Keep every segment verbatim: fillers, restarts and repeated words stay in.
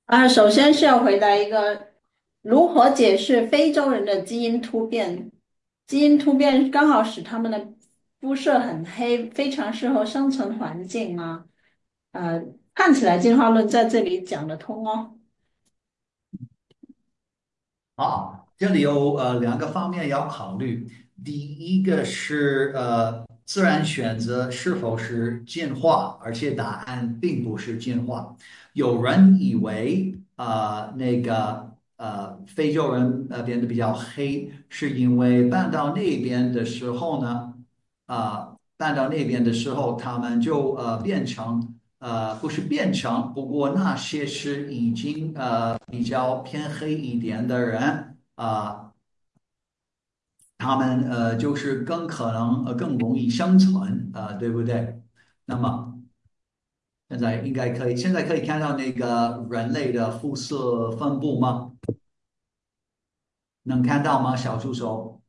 啊，首先是要回答一个如何解释非洲人的基因突变？基因突变刚好使他们的肤色很黑，非常适合生存环境吗？呃，看起来进化论在这里讲得通哦。 好，这里有呃两个方面要考虑。第一个是呃自然选择是否是进化，而且答案并不是进化。有人以为啊、呃那个呃非洲人呃变得比较黑，是因为搬到那边的时候呢，啊、搬到那边的时候，他们就呃变成呃不是变成，不过那些是已经呃比较偏黑一点的人啊、他们呃就是更可能呃更容易生存呃对不对？那么现在应该可以，现在可以看到那个人类的肤色分布吗？能看到吗，小助手？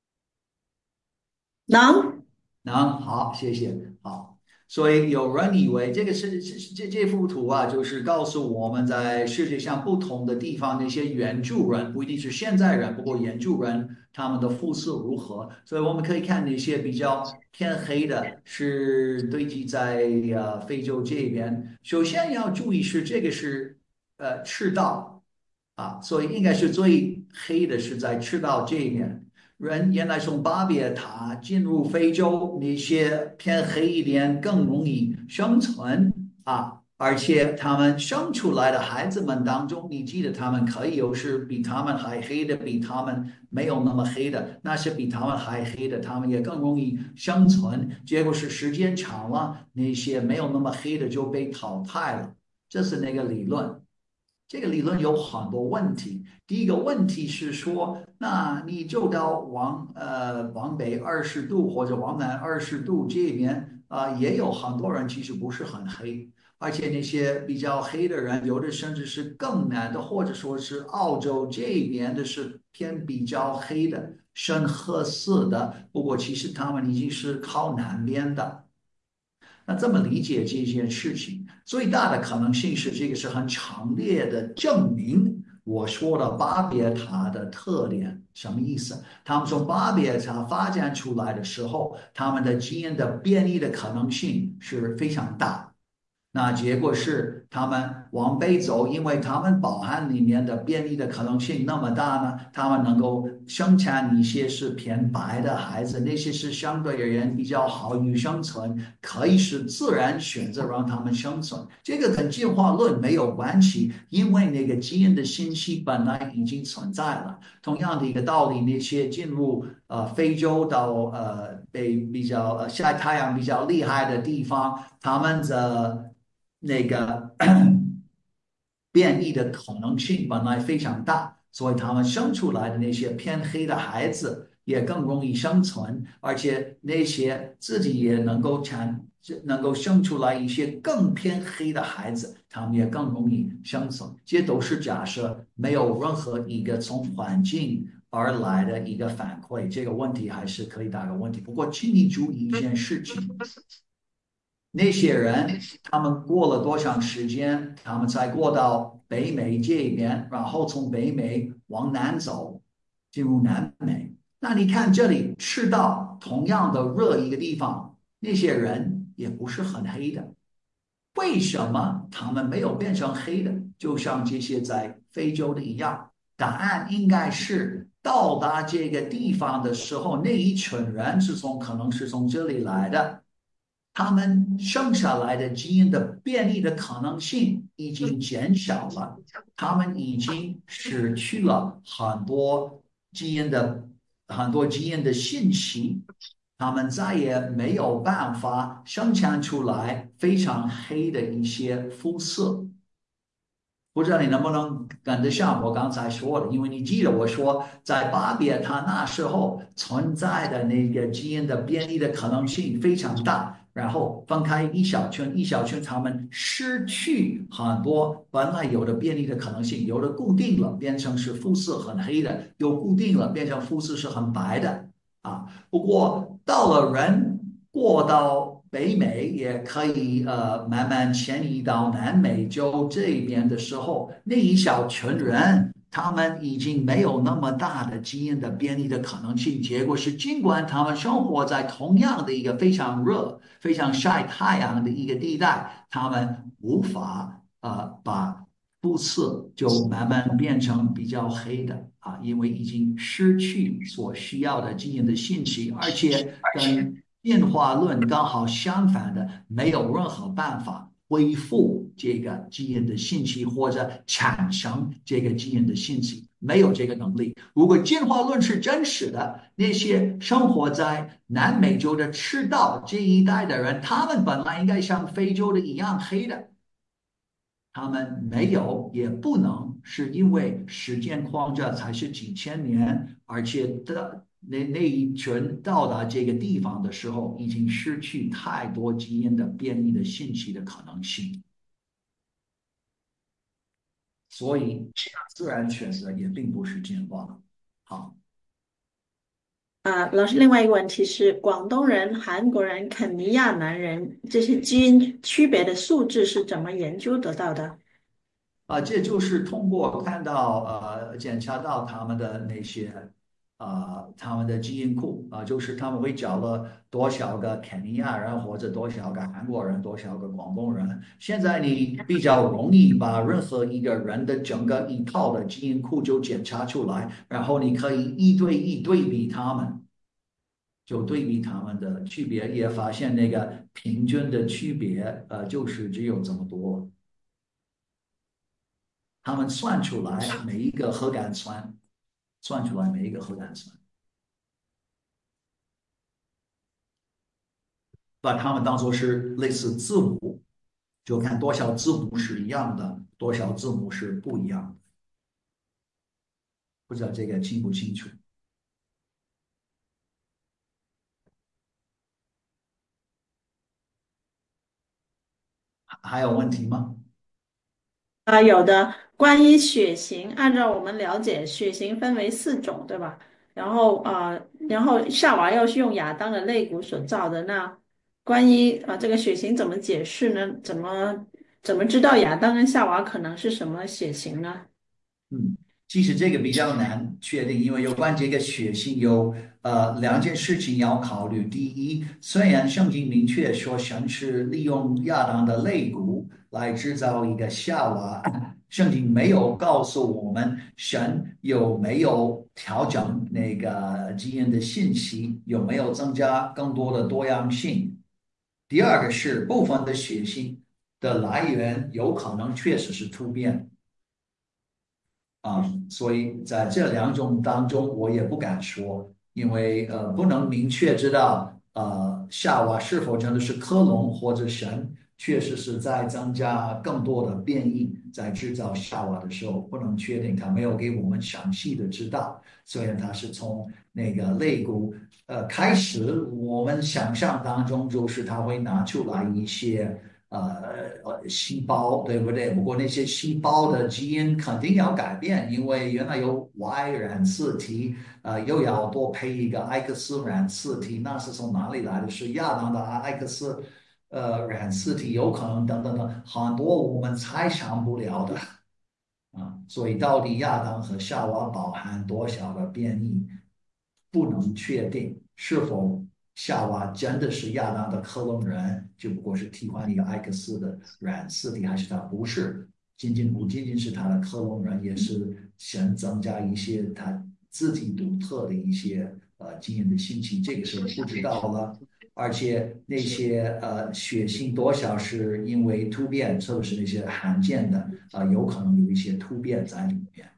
能， 能，好，谢谢，好。所以有人以为这个是是是这这幅图啊，就是告诉我们在世界上不同的地方那些原住人，不一定是现在人，不过原住人他们的肤色如何。所以我们可以看那些比较偏黑的，是堆积在呃非洲这边。首先要注意是这个是呃赤道啊，所以应该是最黑的是在赤道这边。人原来从巴别塔进入非洲，那些偏黑一点更容易生存啊，而且他们生出来的孩子们当中，你记得他们可以有是比他们还黑的，比他们没有那么黑的，那些比他们还黑的，他们也更容易生存。结果是时间长了，那些没有那么黑的就被淘汰了，这是那个理论。这个理论有很多问题。第一个问题是说，那你就到往呃往北二十度或者往南二十度这边啊、呃也有很多人其实不是很黑，而且那些比较黑的人，有的甚至是更南的，或者说是澳洲这边的是偏比较黑的，深褐色的。不过其实他们已经是靠南边的。那这么理解这件事情，最大的可能性是这个是很强烈的证明我说的巴别塔的特点。什么意思？他们从巴别塔发展出来的时候，他们的基因的变异的可能性是非常大。那结果是他们往北走，因为他们饱含里面的变异的可能性那么大呢，他们能够生产一些是偏白的孩子，那些是相对而言比较好于生存，可以是自然选择让他们生存。这个跟进化论没有关系，因为那个基因的信息本来已经存在了。同样的一个道理，那些进入呃非洲到呃北比较呃晒太阳比较厉害的地方，他们的那个变异的可能性本来非常大，所以他们生出来的那些偏黑的孩子也更容易生存，而且那些自己也能够产能够生出来一些更偏黑的孩子，他们也更容易生存。这都是假设，没有任何一个从环境而来的一个反馈。这个问题还是可以打个问题。不过，请你注意一件事情。那些人，他们过了多长时间，他们才过到北美这边，然后从北美往南走，进入南美。那你看这里赤道同样的热一个地方，那些人也不是很黑的，为什么他们没有变成黑的？就像这些在非洲的一样，答案应该是到达这个地方的时候，那一群人是从可能是从这里来的。他们剩下来的基因的变异的可能性已经减小了，他们已经失去了很多基因的很多基因的信息，他们再也没有办法生产出来非常黑的一些肤色。不知道你能不能跟得上我刚才说的，因为你记得我说，在巴别塔那时候存在的那个基因的变异的可能性非常大，然后分开一小圈一小圈，他们失去很多本来有的变异的可能性，有的固定了变成是肤色很黑的，有固定了变成肤色是很白的啊。不过到了人过到北美也可以呃慢慢迁移到南美洲这边的时候，那一小群人他们已经没有那么大的基因的变异的可能性。结果是，尽管他们生活在同样的一个非常热、非常晒太阳的一个地带，他们无法呃把肤色就慢慢变成比较黑的啊，因为已经失去所需要的基因的信息，而且跟进化论刚好相反的，没有任何办法恢复这个基因的信息或者产生这个基因的信息，没有这个能力。如果进化论是真实的，那些生活在南美洲的赤道这一带的人，他们本来应该像非洲的一样黑的，他们没有，也不能，是因为时间框架才是几千年，而且的那那一群到达这个地方的时候，已经失去太多基因的变异的信息的可能性，所以自然选择也并不是进化。好。 啊，老师，另外一个问题是，广东人、韩国人、肯尼亚男人这些基因区别的数字是怎么研究得到的？ 啊，这就是通过看到呃检查到他们的那些啊、他们的基因库啊、就是他们会找了多少个肯尼亚人或者多少个韩国人，多少个广东人。现在你比较容易把任何一个人的整个一套的基因库就检查出来，然后你可以一对一对比他们，就对比他们的区别，也发现那个平均的区别呃就是只有这么多。他们算出来每一个核苷酸，算出来每一个核苷酸，把它们当做是类似字母，就看多少字母是一样的，多少字母是不一样的。不知道这个清不清楚？还有问题吗？ 啊，有的。关于血型，按照我们了解，血型分为四种，对吧？然后啊，然后夏娃又是用亚当的肋骨所造的。那关于啊这个血型怎么解释呢？怎么怎么知道亚当跟夏娃可能是什么血型呢？ 嗯，其实这个比较难确定，因为有关这个血型有呃两件事情要考虑。第一，虽然圣经明确说神是利用亚当的肋骨来制造一个夏娃，圣经没有告诉我们神有没有调整那个基因的信息，有没有增加更多的多样性。第二个是部分的血型的来源有可能确实是突变。啊，所以在这两种当中，我也不敢说，因为呃，不能明确知道呃夏娃是否真的是克隆，或者神确实是在增加更多的变异，在制造夏娃的时候，不能确定，他没有给我们详细的知道。虽然他是从那个肋骨呃开始，我们想象当中就是他会拿出来一些。呃呃细胞，对不对？不过那些细胞的基因肯定要改变，因为原来有 Y 染色体，呃，又要多配一个 X 染色体，那是从哪里来的？是亚当的 X 呃染色体，有可能等等等，很多我们猜想不了的啊。所以到底亚当和夏娃包含多少个变异，不能确定是否夏娃真的是亚当的克隆人，只不过是替换一个 X 的染色体，还是他不是？仅仅不仅仅是他的克隆人，也是想增加一些他自己独特的一些呃基因的信息，这个是不知道了。而且那些呃血型多少是因为突变，特别是那些罕见的啊、呃有可能有一些突变在里面。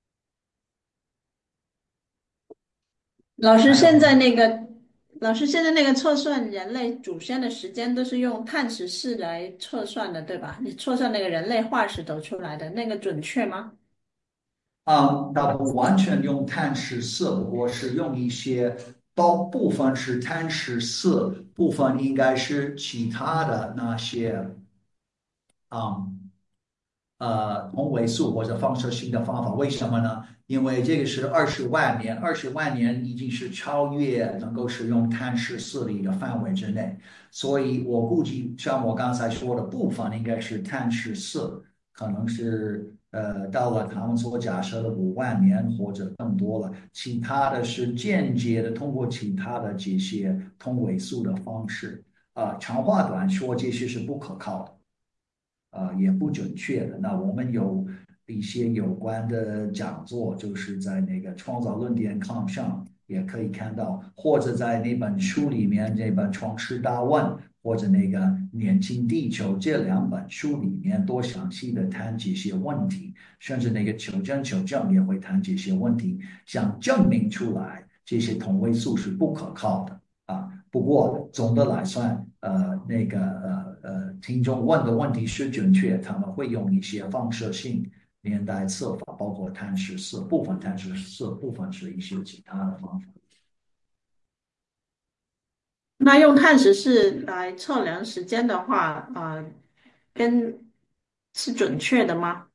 老师，现在还有那个老师现在那个测算人类祖先的时间都是用碳十四来测算的，对吧？你测算那个人类化石得出来的那个准确吗？ 啊，它不完全用碳十四，不过是用一些包部分是碳十四，部分应该是其他的那些啊呃同位素或者放射性的方法。为什么呢？ 因为这个是二十万年，二十万年已经是超越能够使用碳十四的一个范围之内，所以我估计像我刚才说的部分应该是碳十四，可能是呃到了他们所假设的五万年或者更多了，其他的是间接的通过其他的这些同位素的方式，啊、长话短说，这些是不可靠的。呃，也不准确的。那我们有一些有关的讲座，就是在那个创造论点 com 上也可以看到，或者在那本书里面，这本《创世大问》或者那个《年轻地球》这两本书里面，多详细的谈这些问题，甚至那个求真求证也会谈这些问题，想证明出来这些同位素是不可靠的啊。不过总的来算，呃，那个呃呃，听众问的问题是准确，他们会用一些放射性年代测法，包括碳十四部分、碳十四部分是一些其他的方法。 那用碳十四来测量时间的话，啊、跟是准确的吗？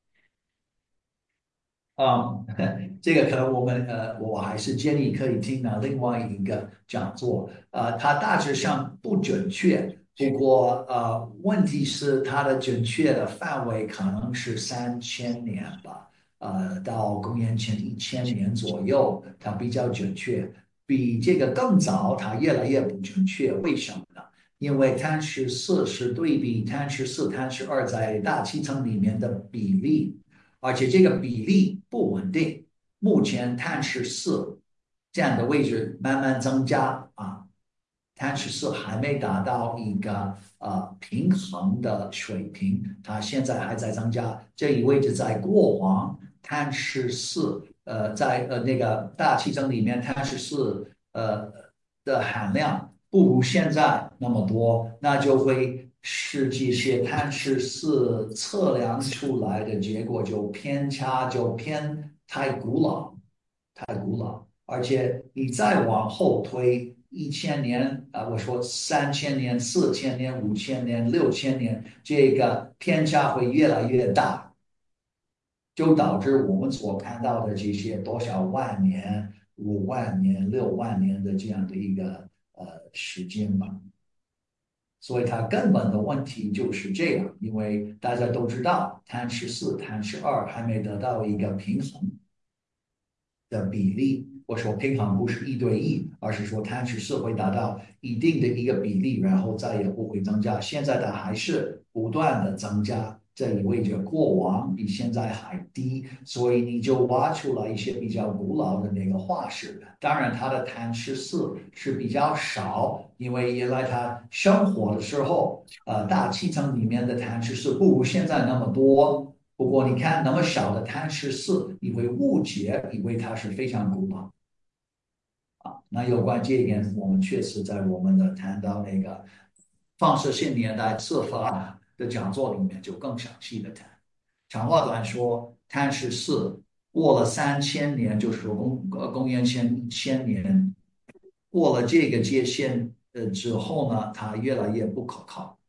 啊、这个可能我们呃，我还是建议可以听呢另外一个讲座，呃，它大致上不准确，不过呃，问题是它的准确的范围可能是三千年吧，呃，到公元前一千年左右，它比较准确，比这个更早它越来越不准确，为什么呢？因为碳十四是对比碳十四、碳十二在大气层里面的比例。而且这个比例不稳定。目前碳十四这样的位置慢慢增加啊，碳十四还没达到一个呃平衡的水平，它现在还在增加。这意味着在过往碳十四呃在呃那个大气层里面碳十四呃的含量不如现在那么多，那就会使这些碳十四测量出来的结果就偏差，就偏太古老，太古老。而且你再往后推一千年啊，我说三千年、四千年、五千年、六千年，这个偏差会越来越大，就导致我们所看到的这些多少万年、五万年、六万年的这样的一个呃时间吧。所以它根本的问题就是这样，因为大家都知道碳十四、碳十二还没得到一个平衡的比例。我说平衡不是一对一，而是说碳十四会达到一定的一个比例，然后再也不会增加。现在它还是不断的增加，这意味着过往比现在还低，所以你就挖出来一些比较古老的那个化石。当然，它的碳十四是比较少，因为原来它生活的时候，呃，大气层里面的碳十四不如现在那么多。不过你看那么小的碳十四，你会误解，以为它是非常古老。那有关这一点，我们确实在我们的谈到那个放射性年代测法的讲座里面就更详细的谈。长话短说，碳十四过了三千年，就是说公呃公元前一千年，过了这个界限呃之后呢，它越来越不可靠。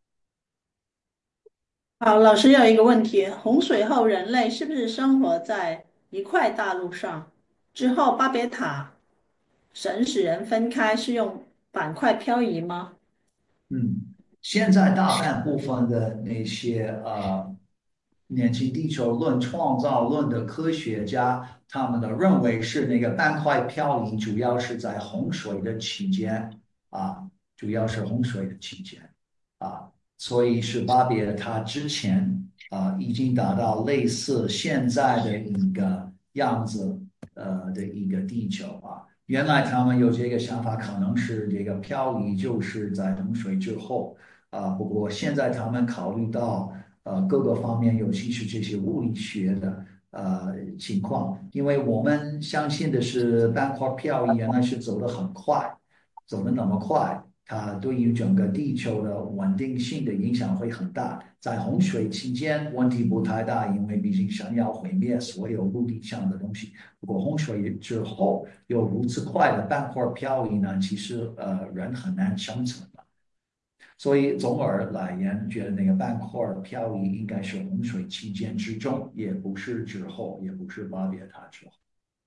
好，老师有一个问题：洪水后人类是不是生活在一块大陆上？之后巴别塔神使人分开，是用板块漂移吗？ 嗯，现在大半部分的那些呃年轻地球论、创造论的科学家，他们的认为是那个板块漂移，主要是在洪水的期间啊，主要是洪水的期间啊，所以是巴别塔之前啊，已经达到类似现在的一个样子呃的一个地球啊。原来他们有这个想法，可能是这个漂移就是在洪水之后啊。不过现在他们考虑到呃各个方面，尤其是这些物理学的呃情况，因为我们相信的是板块漂移原来是走得很快，走得那么快，它对于整个地球的稳定性的影响会很大。在洪水期间问题不太大，因为毕竟神要毁灭所有陆地上的东西。不过洪水之后有如此快的半块漂移呢，其实呃人很难生存了。所以总而来言，觉得那个半块漂移应该是洪水期间之中，也不是之后，也不是巴别塔之后。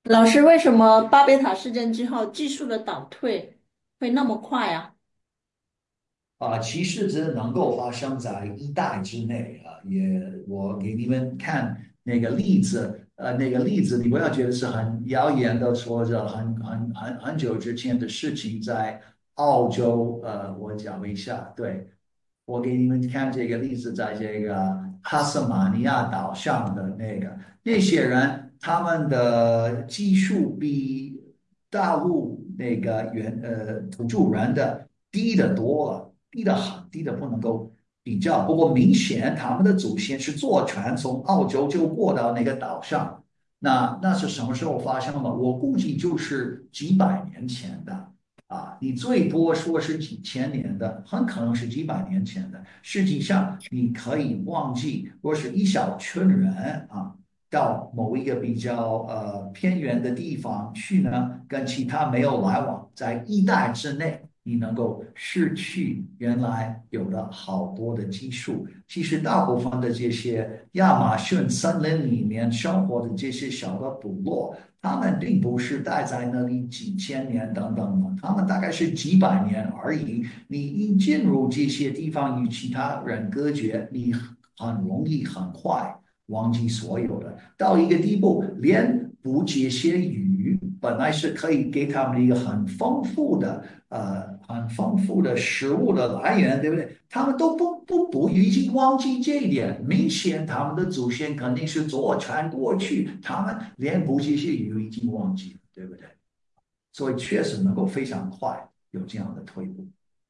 老师，为什么巴别塔事件之后技术的倒退会那么快啊？ 啊，其实只能够发生在一代之内啊。也，我给你们看那个例子，呃，那个例子你不要觉得是很遥远的，说着很很很很久之前的事情，在澳洲，呃，我讲一下，对，我给你们看这个例子，在这个哈斯马尼亚岛上的那个那些人，他们的技术比大陆那个原呃土著人的低得多了，低得很，低得不能够比较。不过明显他们的祖先是坐船从澳洲就过到那个岛上，那那是什么时候发生的？我估计就是几百年前的。啊，你最多说是几千年的，很可能是几百年前的。实际上，你可以忘记，如果是一小群人啊，到某一个比较呃偏远的地方去呢，跟其他没有来往，在一代之内，你能够失去原来有的好多的基数。其实，大部分的这些亚马逊森林里面生活的这些小的部落。他们并不是待在那里几千年等等的，他们大概是几百年而已。你一进入这些地方与其他人隔绝，你很容易很快忘记所有的，到一个地步，连补这些鱼本来是可以给他们一个很丰富的呃很丰富的食物的来源，对不对？他们都不不不，已经忘记这一点。明显他们的祖先肯定是坐船过去，他们连补这些鱼已经忘记了，对不对？所以确实能够非常快有这样的退步。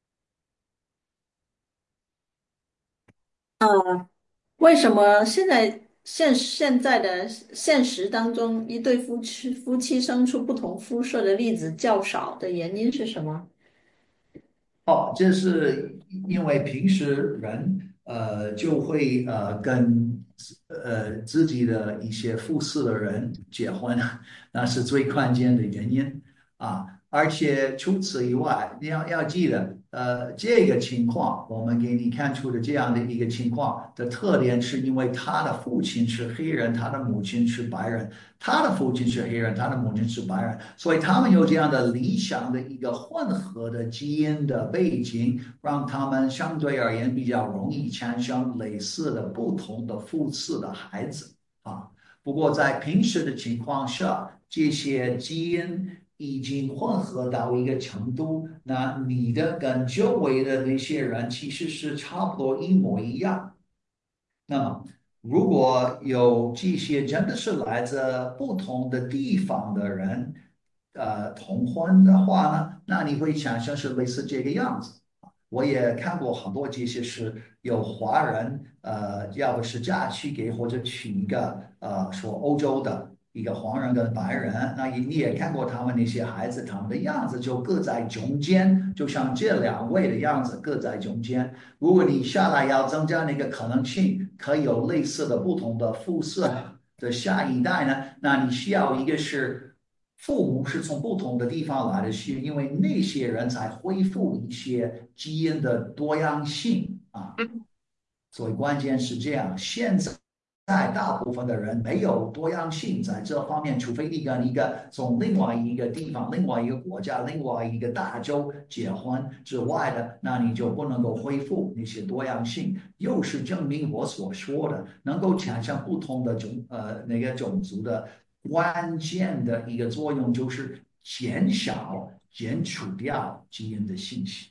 为什么现在现现在的现实当中，一对夫妻夫妻生出不同肤色的例子较少的原因是什么？ 哦，这是因为平时人呃就会呃跟呃自己的一些附似的人结婚，那是最关键的原因啊。而且除此以外，你要要记得，呃，这个情况我们给你看出的这样的一个情况的特点，是因为他的父亲是黑人，他的母亲是白人。他的父亲是黑人，他的母亲是白人，所以他们有这样的理想的一个混合的基因的背景，让他们相对而言比较容易产生类似的不同的复次的孩子啊。不过在平时的情况下，这些基因已经混合到一个程度，那你的跟周围的那些人其实是差不多一模一样。那么，如果有这些真的是来自不同的地方的人，呃，同婚的话呢，那你会产生是类似这个样子。我也看过很多这些是有华人，呃，要不是嫁去给或者娶一个呃说欧洲的一个黄人跟白人，那你你也看过他们那些孩子，他们的样子就各在中间，就像这两位的样子各在中间。如果你下来要增加那个可能性，可以有类似的不同的肤色的下一代呢，那你需要一个是父母是从不同的地方来的，是因为那些人才恢复一些基因的多样性啊。所以关键是这样，现在大部分的人没有多样性在这方面，除非你跟一个从另外一个地方、另外一个国家、另外一个大洲结婚之外的，那你就不能够恢复那些多样性。又是证明我所说的，能够产生不同的种呃那个种族的关键的一个作用，就是减少、减除掉基因的信息。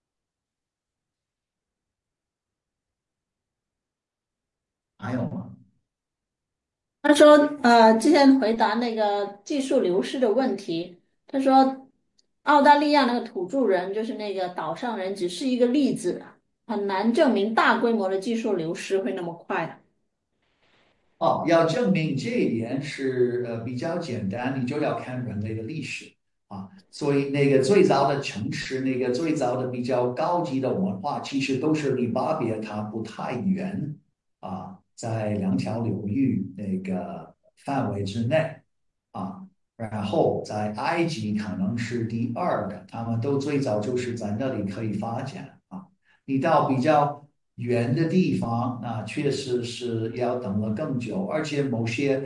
还有吗？ 他说，呃，之前回答那个技术流失的问题，他说，澳大利亚那个土著人，就是那个岛上人，只是一个例子，很难证明大规模的技术流失会那么快。 哦，要证明这一点是呃比较简单，你就要看人类的历史啊。所以那个最早的城市，那个最早的比较高级的文化，其实都是离巴别塔不太远啊，在两条流域那个范围之内啊。然后在埃及可能是第二个，他们都最早就是在那里可以发展啊。你到比较远的地方，那确实是要等了更久，而且某些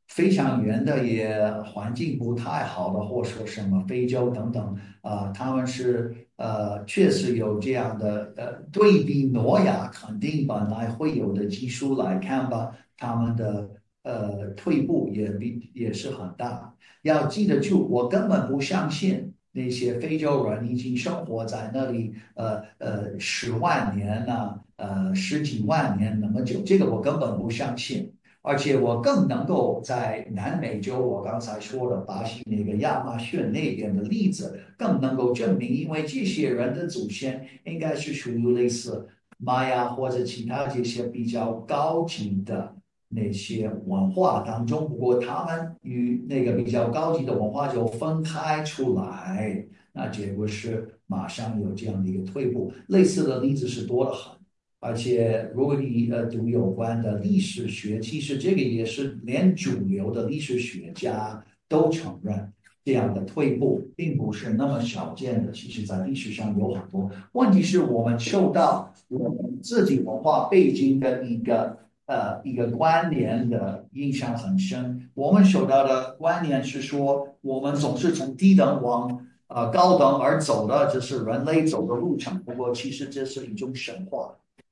非常远的也环境不太好的，或说什么非洲等等啊、他们是呃确实有这样的呃对比挪亚肯定本来会有的基数来看吧，他们的呃退步也比也是很大。要记得住，我根本不相信那些非洲人已经生活在那里，呃呃，十万年呐、呃，十几万年那么久，这个我根本不相信。而且我更能够在南美洲，我刚才说的巴西那个亚马逊那边的例子，更能够证明，因为这些人的祖先应该是属于类似玛雅或者其他这些比较高级的那些文化当中，不过他们与那个比较高级的文化就分开出来，那结果是马上有这样的一个退步。类似的例子是多得很。而且，如果你呃读有关的历史学，其实这个也是连主流的历史学家都承认这样的退步并不是那么少见的。其实，在历史上有很多问题，是我们受到我们自己文化背景的一个呃一个关联的印象很深。我们受到的观念是说，我们总是从低等往呃高等而走的，这是人类走的路程。不过，其实这是一种神话。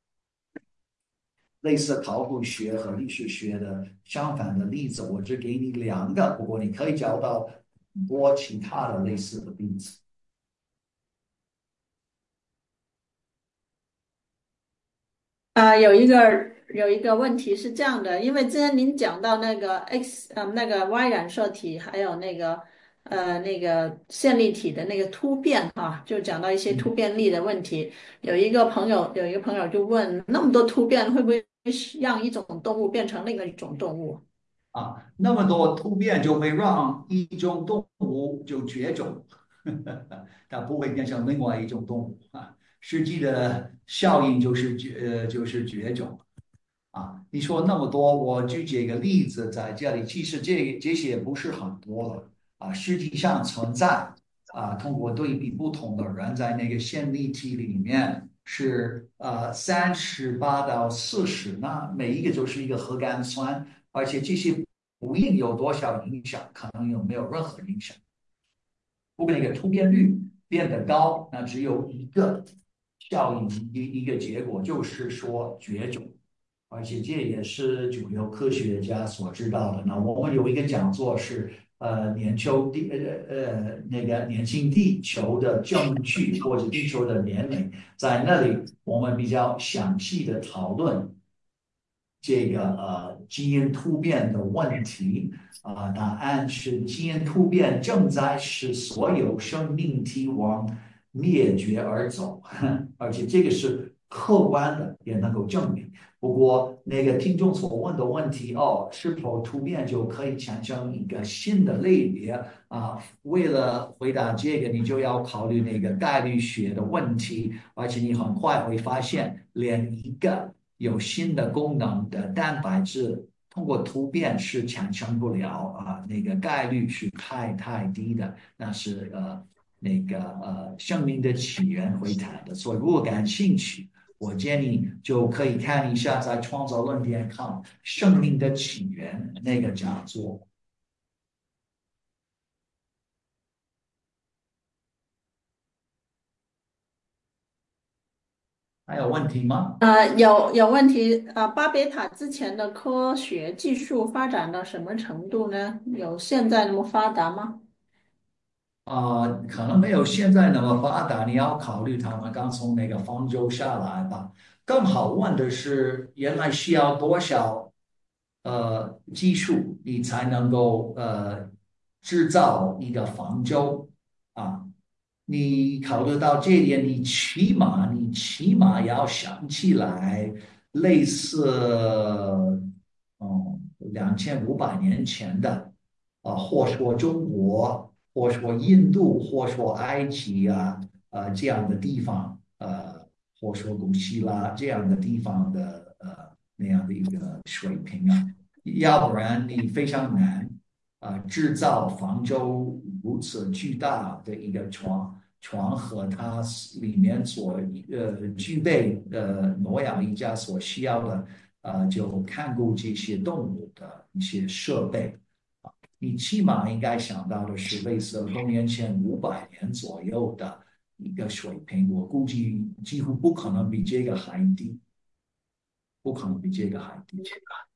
类似考古学和历史学的相反的例子，我只给你两个，不过你可以找到很多其他的类似的例子。 啊、有一个有一个问题是这样的，因为之前您讲到那个 X 呃那个 Y 染色体，还有那个呃那个线粒体的那个突变哈、就讲到一些突变力的问题。有一个朋友有一个朋友就问，那么多突变会不会是让一种动物变成另一种动物？ 啊，那么多突变就会让一种动物就绝种，它不会变成另外一种动物啊。实际的效应就是绝呃就是绝种。啊，你说那么多，我举几个例子在这里，其实这这些不是很多了啊，实际上存在啊，通过对比不同的人在那个线粒体里面是呃三十八到四十，那每一个就是一个核苷酸，而且这些不一定有多少影响，可能有没有任何影响。不过那个突变率变得高，那只有一个效应，一一个结果，就是说绝种。而且这也是主流科学家所知道的。那我们有一个讲座是呃年球地呃呃那个年轻地球的证据或者地球的年龄，在那里我们比较详细的讨论这个呃基因突变的问题啊、呃答案是基因突变正在使所有生命体往灭绝而走，而且这个是客观的，也能够证明。不过那个听众所问的问题哦，是否突变就可以产生一个新的类别啊？为了回答这个，你就要考虑那个概率学的问题，而且你很快会发现，连一个有新的功能的蛋白质通过突变是产生不了啊，那个概率是太太低的，那是呃那个呃生命的起源会谈的。所以如果感兴趣，我建议就可以看一下在创造论点看《生命的起源》那个讲座。还有问题吗？ 呃，有有问题。呃，巴别塔之前的科学技术发展到什么程度呢？有现在那么发达吗？ 啊、可能没有现在那么发达，你要考虑他们刚从那个方舟下来吧。更好问的是，原来需要多少呃技术，你才能够呃制造一个方舟啊？你考虑到这一点，你起码你起码要想起来类似嗯两千五百年前的啊，或说中国，或说印度，或说埃及啊，呃这样的地方，呃，或说古希腊这样的地方的呃那样的一个水平啊，要不然你非常难啊、呃制造方舟如此巨大的一个床。床和它里面所呃具备呃诺亚一家所需要的呃就看顾这些动物的一些设备你起码应该想到的是类似公元前五百年左右的一个水平，我估计几乎不可能比这个还低，不可能比这个还低。